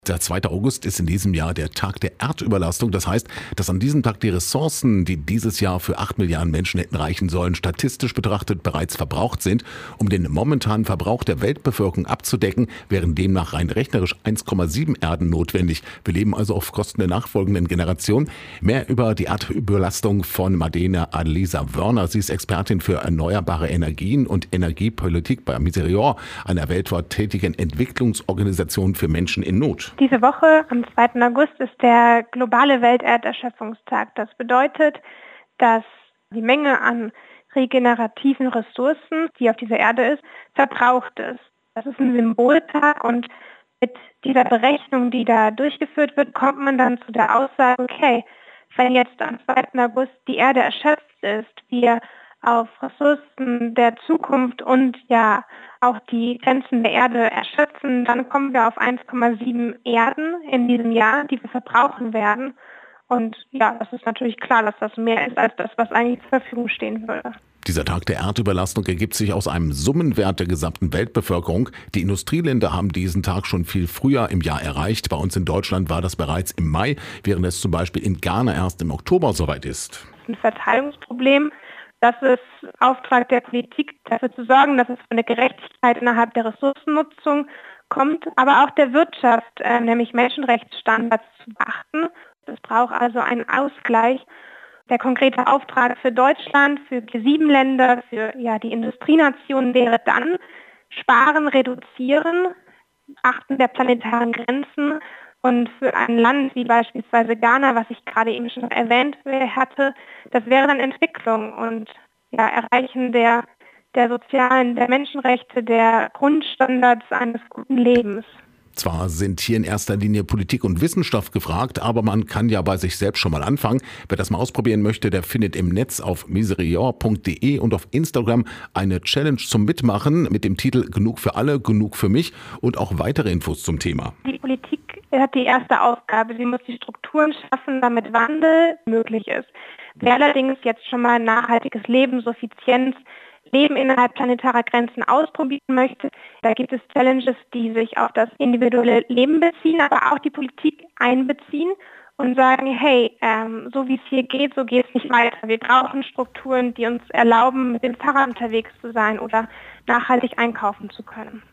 Der 2. August ist in diesem Jahr der Tag der Erdüberlastung. Das heißt, dass an diesem Tag die Ressourcen, die dieses Jahr für 8 Milliarden Menschen hätten reichen sollen, statistisch betrachtet bereits verbraucht sind. Um den momentanen Verbrauch der Weltbevölkerung abzudecken, wären demnach rein rechnerisch 1,7 Erden notwendig. Wir leben also auf Kosten der nachfolgenden Generation. Mehr über die Erdüberlastung von Madena Adlisa Wörner. Sie ist Expertin für erneuerbare Energien und Energiepolitik bei Miserior, einer weltweit tätigen Entwicklungsorganisation für Menschen in Not. Diese Woche, am 2. August, ist der globale Welterderschöpfungstag. Das bedeutet, dass die Menge an regenerativen Ressourcen, die auf dieser Erde ist, verbraucht ist. Das ist ein Symboltag und mit dieser Berechnung, die da durchgeführt wird, kommt man dann zu der Aussage, okay, wenn jetzt am 2. August die Erde erschöpft ist, wir auf Ressourcen der Zukunft und ja auch die Grenzen der Erde erschöpfen, dann kommen wir auf 1,7 Erden in diesem Jahr, die wir verbrauchen werden. Und ja, das ist natürlich klar, dass das mehr ist als das, was eigentlich zur Verfügung stehen würde. Dieser Tag der Erdüberlastung ergibt sich aus einem Summenwert der gesamten Weltbevölkerung. Die Industrieländer haben diesen Tag schon viel früher im Jahr erreicht. Bei uns in Deutschland war das bereits im Mai, während es zum Beispiel in Ghana erst im Oktober soweit ist. Das ist ein Verteilungsproblem. Das ist Auftrag der Politik, dafür zu sorgen, dass es für eine Gerechtigkeit innerhalb der Ressourcennutzung kommt, aber auch der Wirtschaft, nämlich Menschenrechtsstandards zu beachten. Es braucht also einen Ausgleich. Der konkrete Auftrag für Deutschland, für G7-Länder, für die Industrienationen wäre dann sparen, reduzieren, achten der planetaren Grenzen. Und für ein Land wie beispielsweise Ghana, was ich gerade eben schon erwähnt hatte, das wäre dann Entwicklung und Erreichen der sozialen, der Menschenrechte, der Grundstandards eines guten Lebens. Zwar sind hier in erster Linie Politik und Wissenschaft gefragt, aber man kann ja bei sich selbst schon mal anfangen. Wer das mal ausprobieren möchte, der findet im Netz auf miserior.de und auf Instagram eine Challenge zum Mitmachen mit dem Titel Genug für alle, genug für mich und auch weitere Infos zum Thema. Die Politik hat die erste Aufgabe. Sie muss die Strukturen schaffen, damit Wandel möglich ist. Wer allerdings jetzt schon mal nachhaltiges Leben, Suffizienz, Leben innerhalb planetarer Grenzen ausprobieren möchte, da gibt es Challenges, die sich auf das individuelle Leben beziehen, aber auch die Politik einbeziehen und sagen, hey, so wie es hier geht, so geht es nicht weiter. Wir brauchen Strukturen, die uns erlauben, mit dem Fahrrad unterwegs zu sein oder nachhaltig einkaufen zu können.